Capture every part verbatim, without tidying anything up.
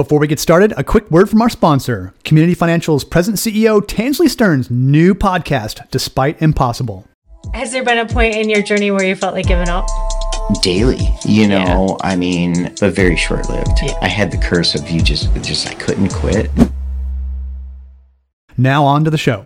Before we get started, a quick word from our sponsor, Community Financial's President C E O Tansley Stearns' new podcast, Despite Impossible. Has there been a point in your journey where you felt like giving up? Daily, you know, Yeah. I mean, but very short-lived. Yeah. I had the curse of you just, just I couldn't quit. Now on to the show.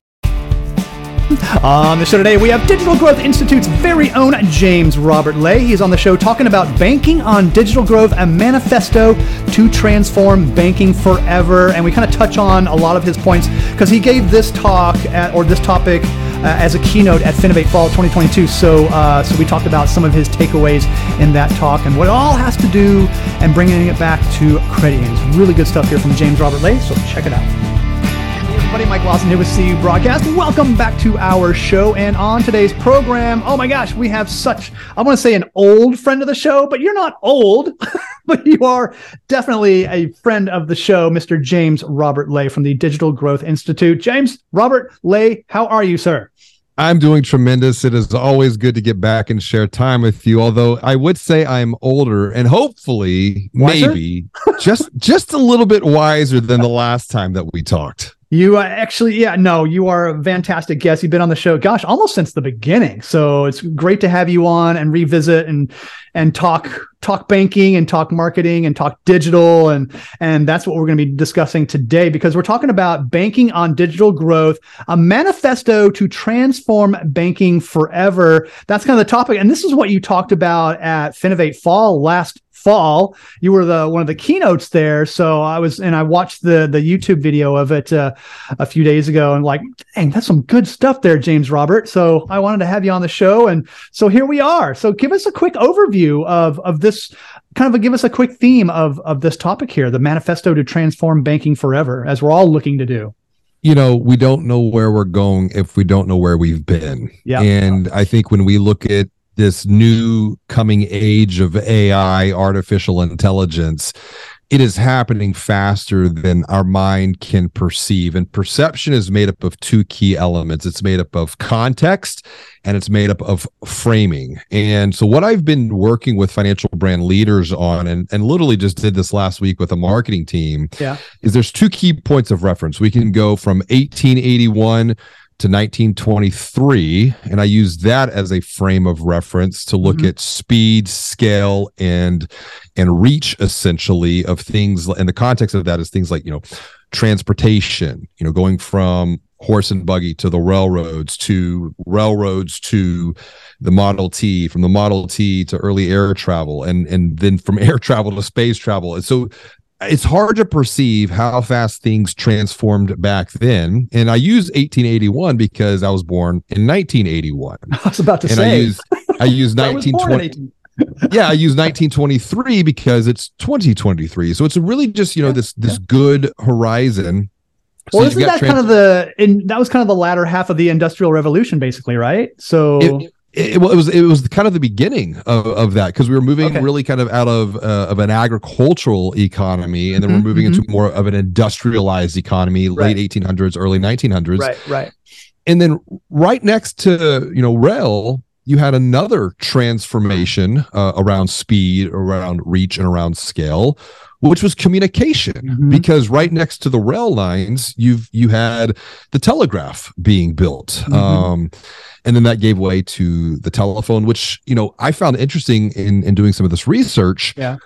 On the show today, we have Digital Growth Institute's very own James Robert Lay. He's on the show talking about banking on digital growth, a manifesto to transform banking forever. And we kind of touch on a lot of his points because he gave this talk at, or this topic uh, as a keynote at Finovate Fall twenty twenty-two. So, uh, so we talked about some of his takeaways in that talk and what it all has to do and bringing it back to credit unions. Really good stuff here from James Robert Lay. So check it out. Everybody, Mike Lawson here with C U Broadcast. Welcome back to our show. And on today's program, oh my gosh, we have such, I want to say an old friend of the show, but you're not old, but you are definitely a friend of the show, Mister James Robert Lay from the Digital Growth Institute. James Robert Lay, how are you, sir? I'm doing tremendous. It is always good to get back and share time with you. Although I would say I'm older and hopefully Wiser? maybe just just a little bit wiser than the last time that we talked. You uh, actually, yeah, no, you are a fantastic guest. You've been on the show, gosh, almost since the beginning. So it's great to have you on and revisit and and talk talk banking and talk marketing and talk digital. And, and that's what we're going to be discussing today because we're talking about banking on digital growth, a manifesto to transform banking forever. That's kind of the topic. And this is what you talked about at Finovate Fall last fall. You were the one of the keynotes there. So I was, and I watched the the YouTube video of it uh, a few days ago and like, dang, that's some good stuff there, James Robert. So I wanted to have you on the show. And so here we are. So give us a quick overview of, of this, kind of a, give us a quick theme of, of this topic here, the manifesto to transform banking forever, as we're all looking to do. You know, we don't know where we're going if we don't know where we've been. Yeah. And I think when we look at this new coming age of A I, artificial intelligence, it is happening faster than our mind can perceive. And perception is made up of two key elements. It's made up of context and it's made up of framing. And so what I've been working with financial brand leaders on, and, and literally just did this last week with a marketing team, yeah. is there's two key points of reference. We can go from eighteen eighty-one to nineteen twenty-three, and I use that as a frame of reference to look mm-hmm. at speed, scale, and and reach, essentially, of things. And the context of that is things like, you know, transportation, you know, going from horse and buggy to the railroads, to railroads to the Model T, from the Model T to early air travel, and and then from air travel to space travel. And so it's hard to perceive how fast things transformed back then. And I use eighteen eighty-one because I was born in nineteen eighty-one. I was about to and say. I use I use nineteen twenty. Yeah, I use nineteen twenty-three because it's twenty twenty-three. So it's really just, you know, this this good horizon. Well, So isn't you've got that trans- kind of the, in, that was kind of the latter half of the Industrial Revolution, basically, right? So It, it, well, it was it was kind of the beginning of, of that because we were moving Okay. really kind of out of uh, of an agricultural economy, and then Mhm, we're moving mhm. into more of an industrialized economy, Right. late eighteen hundreds, early nineteen hundreds. right, right. And then right next to, you know, rail, you had another transformation uh, around speed, around reach, and around scale, which was communication. Mhm. Because right next to the rail lines, you've you had the telegraph being built. Mhm. Um, and then that gave way to the telephone, which, you know, I found interesting in, in doing some of this research. Yeah.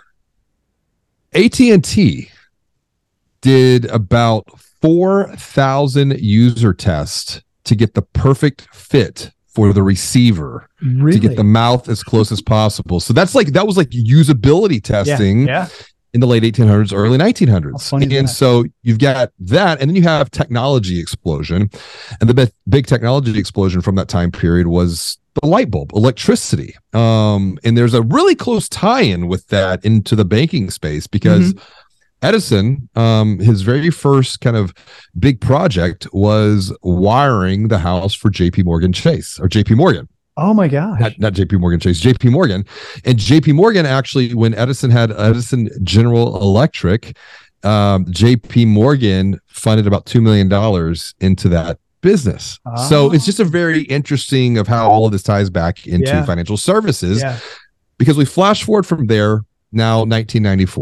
A T and T did about four thousand user tests to get the perfect fit for the receiver, Really? to get the mouth as close as possible. So that's like, that was like usability testing Yeah. in the late eighteen hundreds, early nineteen hundreds. How funny is And that? so you've got that, and then you have technology explosion. And the big, big technology explosion from that time period was the light bulb, electricity. Um, and there's a really close tie-in with that into the banking space because Mm-hmm. Edison, um, his very first kind of big project was wiring the house for J P Morgan Chase, or J P Morgan. Oh my gosh. Not, not J P Morgan Chase, J P Morgan. And J P Morgan actually, when Edison had Edison General Electric, um, J P Morgan funded about two million dollars into that business. Oh. So it's just a very interesting of how all of this ties back into Yeah. financial services, Yeah. because we flash forward from there, now nineteen ninety-four.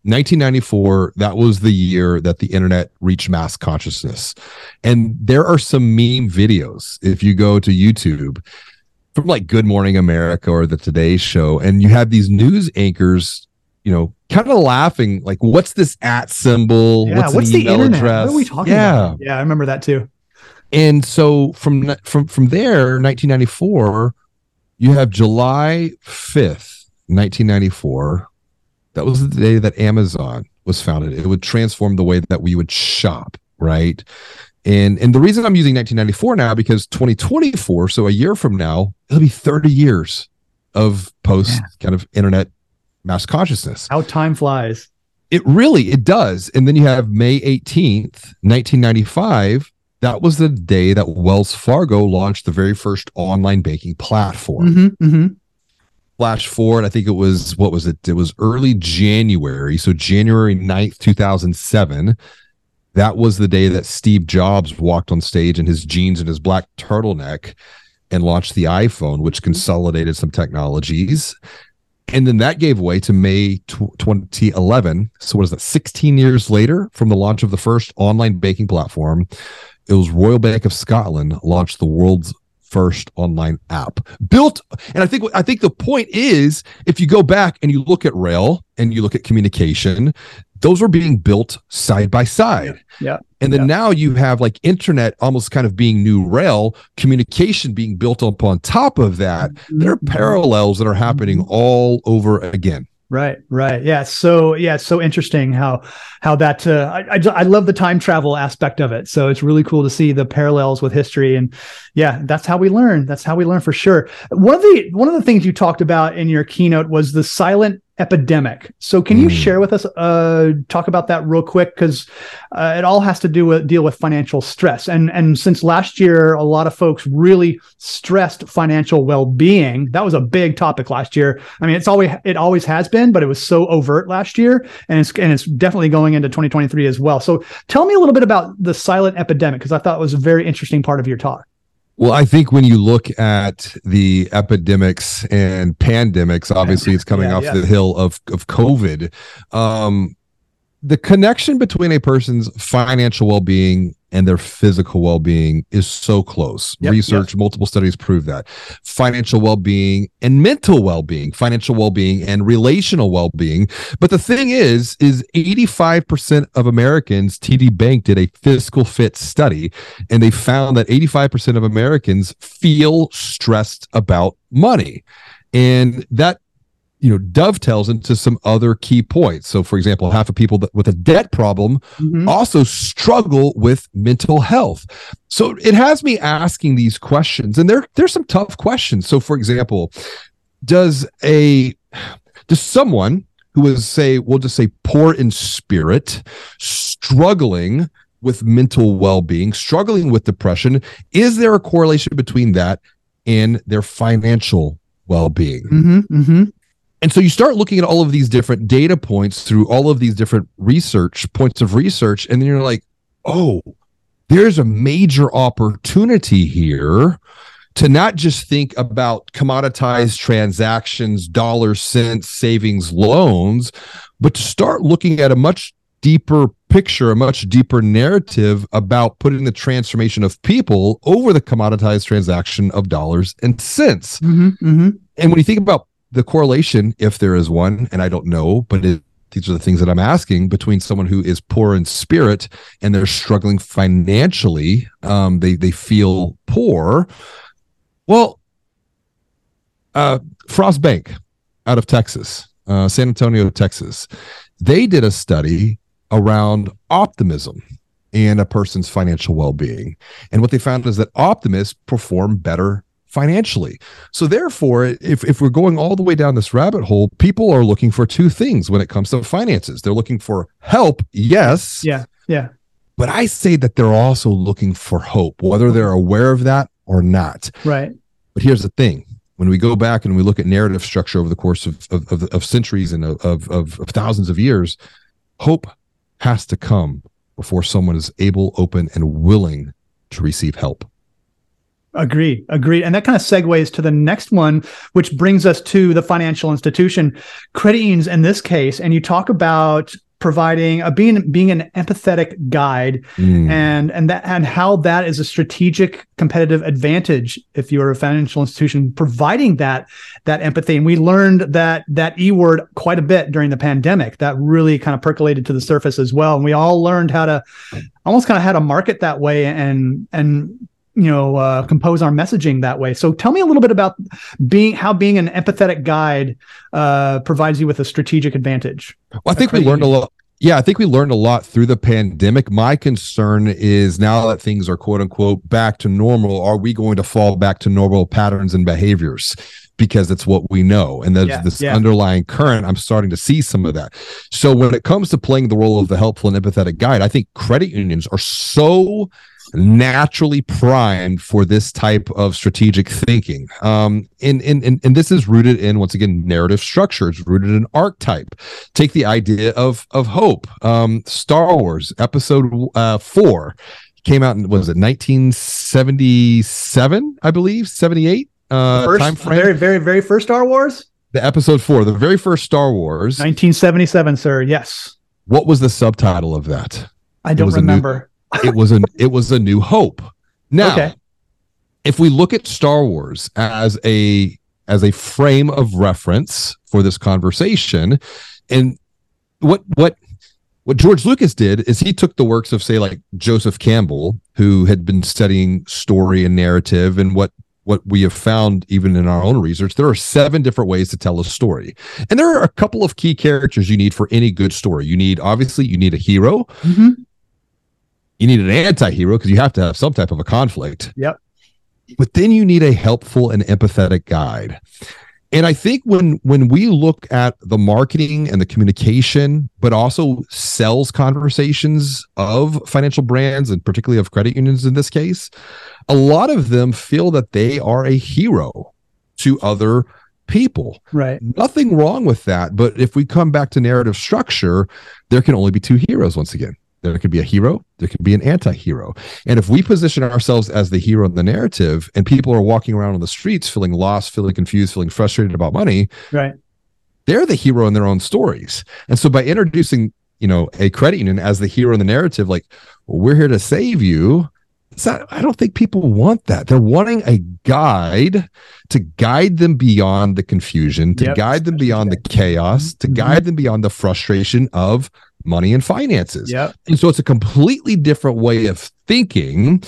nineteen ninety-four, that was the year that the internet reached mass consciousness. And there are some meme videos, if you go to YouTube, from like Good Morning America or the Today Show, and you have these news anchors, you know, kind of laughing, like, what's this at symbol? Yeah, what's, what's an the email internet? address? What are we talking yeah. about? Yeah, I remember that too. And so from from from there, nineteen ninety-four, you have July fifth, nineteen ninety-four. That was the day that Amazon was founded. It would transform the way that we would shop, right? And and the reason I'm using nineteen ninety-four now, because twenty twenty-four, so a year from now, it'll be thirty years of post yeah. kind of internet mass consciousness. How time flies. It really, it does. And then you have May eighteenth, nineteen ninety-five. That was the day that Wells Fargo launched the very first online banking platform. Mm-hmm, mm-hmm. Flash forward, I think it was, what was it? It was early January. So January ninth, two thousand seven. That was the day that Steve Jobs walked on stage in his jeans and his black turtleneck and launched the iPhone, which consolidated some technologies. And then that gave way to May twenty eleven. So what is that? sixteen years later from the launch of the first online banking platform, it was Royal Bank of Scotland launched the world's first online app built. And I think I think the point is, if you go back and you look at rail and you look at communication, those were being built side by side. Yeah. And then yeah. now you have like internet almost kind of being new rail, communication being built up on top of that. Mm-hmm. There are parallels that are happening mm-hmm. all over again. Right, right. Yeah. So, yeah, it's so interesting how how that, uh, I, I, I love the time travel aspect of it. So it's really cool to see the parallels with history. And yeah, that's how we learn. That's how we learn for sure. One of the, one of the things you talked about in your keynote was the silent epidemic. So can you mm. share with us, uh, talk about that real quick? Because uh, it all has to do with deal with financial stress. And, and since last year, a lot of folks really stressed financial well-being. That was a big topic last year. I mean, it's always, it always has been, but it was so overt last year. And it's, and it's definitely going into twenty twenty-three as well. So tell me a little bit about the silent epidemic, because I thought it was a very interesting part of your talk. Well, I think when you look at the epidemics and pandemics, obviously it's coming yeah, off yeah. the hill of, of COVID. Um, the connection between a person's financial well-being and their physical well-being is so close. Yep, Research, yep. multiple studies prove that. Financial well-being and mental well-being, financial well-being and relational well-being. But the thing is, is eighty-five percent of Americans, T D Bank did a fiscal fit study, and they found that eighty-five percent of Americans feel stressed about money. And that you know, dovetails into some other key points. So, for example, half of people that, with a debt problem mm-hmm. also struggle with mental health. So it has me asking these questions, and there there's some tough questions. So, for example, does a does someone who is, say, we'll just say poor in spirit, struggling with mental well-being, struggling with depression, is there a correlation between that and their financial well-being? Mm-hmm, mm-hmm. And so you start looking at all of these different data points through all of these different research points of research, and then you're like, oh, there's a major opportunity here to not just think about commoditized transactions, dollars, cents, savings, loans, but to start looking at a much deeper picture, a much deeper narrative about putting the transformation of people over the commoditized transaction of dollars and cents. Mm-hmm, mm-hmm. And when you think about the correlation, if there is one, and I don't know, but it, these are the things that I'm asking, between someone who is poor in spirit and they're struggling financially, um, they they feel poor. Well, uh, Frost Bank out of Texas, uh, San Antonio, Texas, they did a study around optimism and a person's financial well-being. And what they found is that optimists perform better financially. So therefore, if, if we're going all the way down this rabbit hole, people are looking for two things when it comes to finances. They're looking for help, yes. Yeah, yeah. But I say that they're also looking for hope, whether they're aware of that or not. Right. But here's the thing. When we go back and we look at narrative structure over the course of, of, of, of centuries and of, of, of thousands of years, hope has to come before someone is able, open, and willing to receive help. Agree, agree. And that kind of segues to the next one, which brings us to the financial institution, credit unions in this case. And you talk about providing a being being an empathetic guide mm. and and that and how that is a strategic competitive advantage if you're a financial institution providing that that empathy. And we learned that that E word quite a bit during the pandemic. That really kind of percolated to the surface as well. And we all learned how to almost kind of how to market that way and and you know, uh, compose our messaging that way. So tell me a little bit about being how being an empathetic guide uh, provides you with a strategic advantage. Well, I think we learned a lot. Yeah, I think we learned a lot through the pandemic. My concern is now that things are quote unquote back to normal, are we going to fall back to normal patterns and behaviors? Because it's what we know. And there's yeah, this yeah. underlying current. I'm starting to see some of that. So when it comes to playing the role of the helpful and empathetic guide, I think credit unions are so naturally primed for this type of strategic thinking. Um, and, and, and, and this is rooted in, once again, narrative structure. It's rooted in archetype. Take the idea of, of hope. Um, Star Wars episode uh, four came out in, was it nineteen seventy-seven, I believe, seventy-eight? Uh, first, time frame. Very, very, very first Star Wars? The episode four, the very first Star Wars. nineteen seventy-seven, sir. Yes. What was the subtitle of that? I don't remember. New, it was a it was a New Hope. Now, okay. if we look at Star Wars as a as a frame of reference for this conversation, and what what what George Lucas did is he took the works of, say, like Joseph Campbell, who had been studying story and narrative, and what what we have found even in our own research, there are seven different ways to tell a story. And there are a couple of key characters you need for any good story. You need, obviously, you need a hero. Mm-hmm. You need an anti-hero because you have to have some type of a conflict. Yep. But then you need a helpful and empathetic guide. And I think when when we look at the marketing and the communication, but also sales conversations of financial brands and particularly of credit unions in this case, a lot of them feel that they are a hero to other people. Right. Nothing wrong with that. But if we come back to narrative structure, there can only be two heroes once again. There could be a hero, there could be an anti-hero. And if we position ourselves as the hero in the narrative and people are walking around on the streets feeling lost, feeling confused, feeling frustrated about money, right, they're the hero in their own stories. And so by introducing, you know, a credit union as the hero in the narrative, like, well, we're here to save you, it's not, I don't think people want that. They're wanting a guide to guide them beyond the confusion, to yep. guide them beyond the chaos, to mm-hmm. guide them beyond the frustration of money and finances. Yep. And so it's a completely different way of thinking,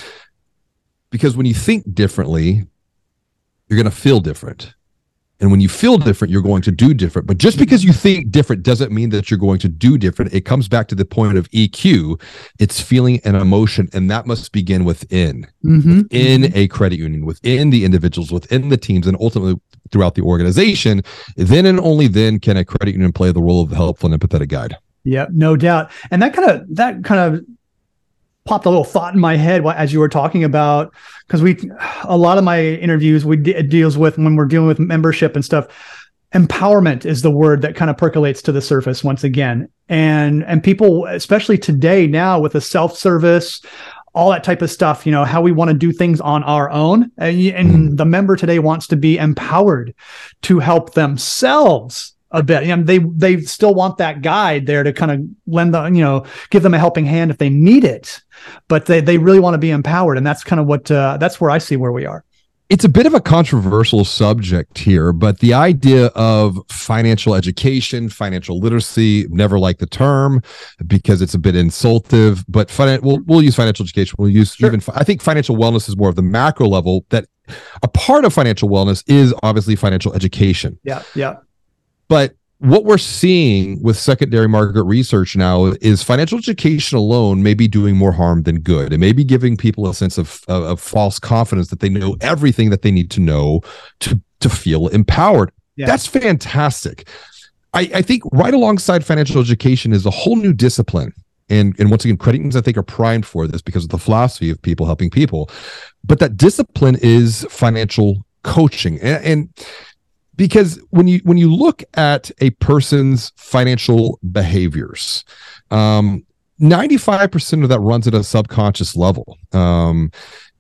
because when you think differently, you're going to feel different. And when you feel different, you're going to do different. But just because you think different doesn't mean that you're going to do different. It comes back to the point of E Q. It's feeling and emotion, and that must begin within, mm-hmm. within mm-hmm. a credit union, within the individuals, within the teams, and ultimately throughout the organization. Then and only then can a credit union play the role of the helpful and empathetic guide. Yeah, no doubt. And that kind of that kind of popped a little thought in my head as you were talking about, because we a lot of my interviews we de- deals with when we're dealing with membership and stuff. Empowerment is the word that kind of percolates to the surface once again, and and people, especially today now with the self-service, all that type of stuff, you know, how we want to do things on our own, and, and the member today wants to be empowered to help themselves a bit. You know, they they still want that guide there to kind of lend the, you know, give them a helping hand if they need it, but they they really want to be empowered, and that's kind of what uh, that's where I see where we are. It's a bit of a controversial subject here, but the idea of financial education, financial literacy, never like the term because it's a bit insultive, but fin- we'll, we'll use financial education. We'll use sure. even, I think financial wellness is more of the macro level, that a part of financial wellness is obviously financial education. Yeah. Yeah. But what we're seeing with secondary market research now is financial education alone may be doing more harm than good. It may be giving people a sense of, of, of false confidence that they know everything that they need to know to, to feel empowered. Yeah. That's fantastic. I, I think right alongside financial education is a whole new discipline. And, and once again, credit unions, I think, are primed for this because of the philosophy of people helping people. But that discipline is financial coaching. And, and because when you when you look at a person's financial behaviors, um, ninety-five percent of that runs at a subconscious level. Um,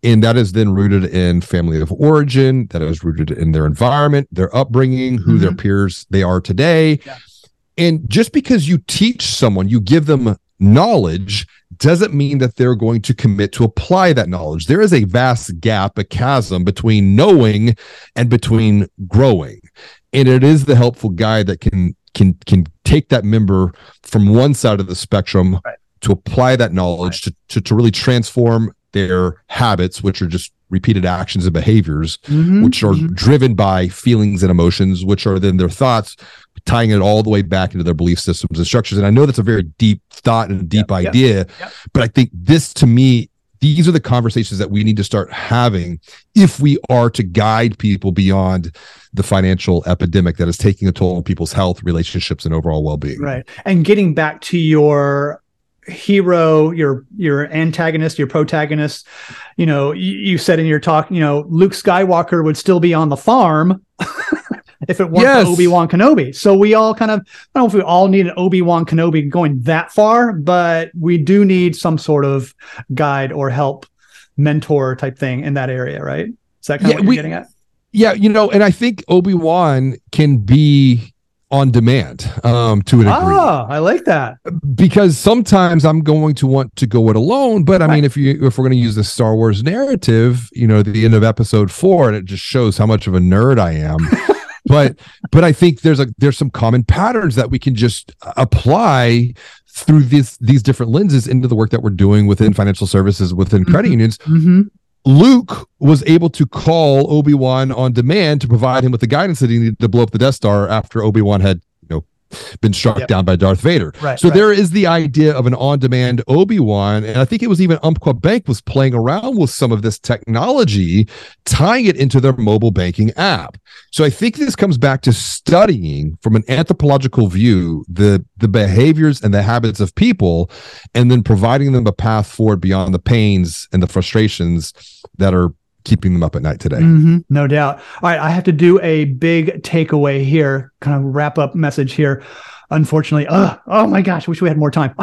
And that is then rooted in family of origin, that is rooted in their environment, their upbringing, who mm-hmm. their peers they are today. Yeah. And just because you teach someone, you give them knowledge, doesn't mean that they're going to commit to apply that knowledge. There is a vast gap, a chasm between knowing and between growing. And it is the helpful guide that can can can take that member from one side of the spectrum right. to apply that knowledge right. to, to, to really transform their habits, which are just repeated actions and behaviors, mm-hmm, which are mm-hmm. driven by feelings and emotions, which are then their thoughts, tying it all the way back into their belief systems and structures. And I know that's a very deep thought and a deep yep, idea, yep, yep. but I think this, to me, these are the conversations that we need to start having if we are to guide people beyond the financial epidemic that is taking a toll on people's health, relationships, and overall well-being. Right. And getting back to your hero, your your antagonist, your protagonist, you know, you, you said in your talk, you know, Luke Skywalker would still be on the farm if it weren't yes. for Obi-Wan Kenobi. So we all kind of, I don't know if we all need an Obi-Wan Kenobi going that far, but we do need some sort of guide or help, mentor type thing in that area, right? Is that kind yeah, of what we, you're getting at? Yeah, you know, and I think Obi-Wan can be on demand um, to a degree. Ah, I like that. Because sometimes I'm going to want to go it alone. But I right. mean, if you if we're going to use the Star Wars narrative, you know, at the end of episode four, and it just shows how much of a nerd I am. but but I think there's a there's some common patterns that we can just apply through these these different lenses into the work that we're doing within financial services, within credit mm-hmm. unions. Mm-hmm. Luke was able to call Obi-Wan on demand to provide him with the guidance that he needed to blow up the Death Star after Obi-Wan had, you know, been struck yep. down by Darth Vader. Right, so right. there is the idea of an on-demand Obi-Wan, and I think it was even Umpqua Bank was playing around with some of this technology, tying it into their mobile banking app. So I think this comes back to studying from an anthropological view the the behaviors and the habits of people, and then providing them a path forward beyond the pains and the frustrations that are keeping them up at night today. Mm-hmm, no doubt. All right, I have to do a big takeaway here, kind of wrap up message here. Unfortunately, uh, oh my gosh, wish we had more time.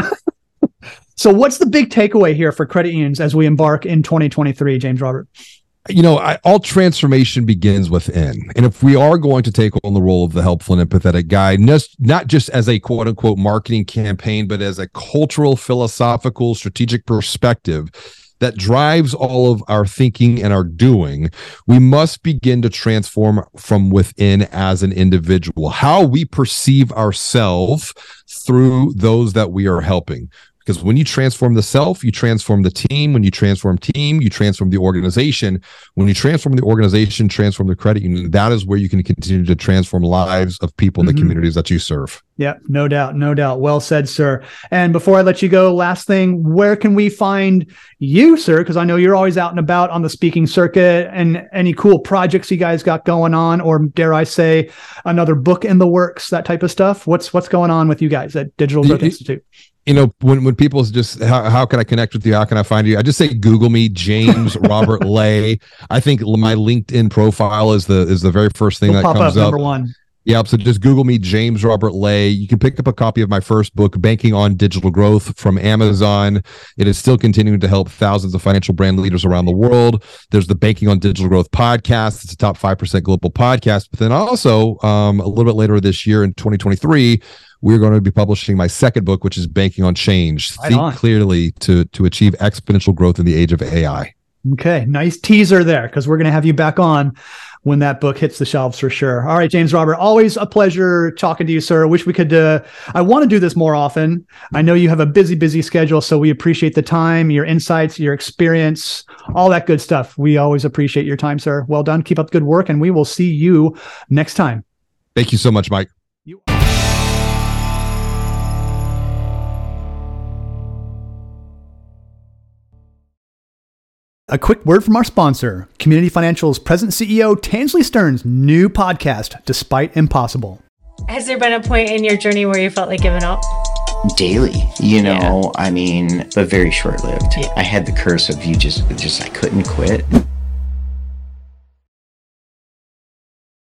So what's the big takeaway here for credit unions as we embark in twenty twenty-three, James Robert? You know, I, all transformation begins within. And if we are going to take on the role of the helpful and empathetic guide, not just as a quote unquote marketing campaign, but as a cultural, philosophical, strategic perspective that drives all of our thinking and our doing, we must begin to transform from within as an individual, how we perceive ourselves through those that we are helping. Because when you transform the self, you transform the team. When you transform team, you transform the organization. When you transform the organization, transform the credit union, that is where you can continue to transform lives of people in the mm-hmm. communities that you serve. Yeah, no doubt, no doubt. Well said, sir. And before I let you go, last thing, where can we find you, sir? Because I know you're always out and about on the speaking circuit, and any cool projects you guys got going on, or dare I say, another book in the works, that type of stuff. What's what's going on with you guys at Digital Growth it, Institute? You know, when, when people just, how, how can I connect with you? How can I find you? I just say, Google me, James Robert Lay. I think my LinkedIn profile is the, is the very first thing It'll that pop comes up. up. Number one. Yeah. So just Google me, James Robert Lay. You can pick up a copy of my first book, Banking on Digital Growth, from Amazon. It is still continuing to help thousands of financial brand leaders around the world. There's the Banking on Digital Growth podcast. It's a top five percent global podcast. But then also um, a little bit later this year in twenty twenty-three, we're going to be publishing my second book, which is Banking on Change. Right Think on. Clearly to, to achieve exponential growth in the age of A I. Okay, nice teaser there, because we're going to have you back on when that book hits the shelves for sure. All right, James Robert, always a pleasure talking to you, sir. Wish we could, uh, I want to do this more often. I know you have a busy, busy schedule, so we appreciate the time, your insights, your experience, all that good stuff. We always appreciate your time, sir. Well done. Keep up the good work, and we will see you next time. Thank you so much, Mike. You- A quick word from our sponsor, Community Financial's President C E O, Tansley Stearns' new podcast, Despite Impossible. Has there been a point in your journey where you felt like giving up? Daily, you know, Yeah. I mean, but very short-lived. Yeah. I had the curse of you just, just I couldn't quit.